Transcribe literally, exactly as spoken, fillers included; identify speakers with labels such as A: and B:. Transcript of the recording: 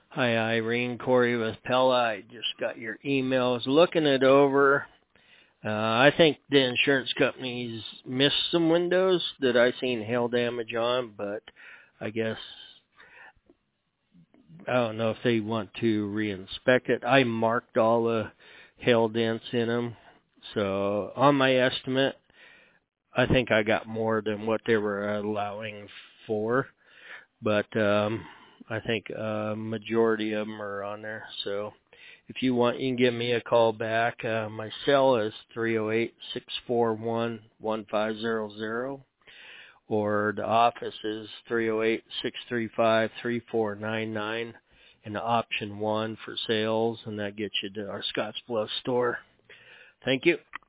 A: Hi, Irene. Corey with Pella. I just got your emails. Looking it over. Uh, I think the insurance companies missed some windows that I seen hail damage on, but I guess I don't know if they want to reinspect it. I marked all the hail dents in them, so on my estimate, I think I got more than what they were allowing for, but um, I think a majority of them are on there. So if you want, you can give me a call back. Uh, my cell is three oh eight, six four one, one five zero zero, or the office is three oh eight, six three five, three four nine nine, and the option one for sales, and that gets you to our Scottsbluff store. Thank you.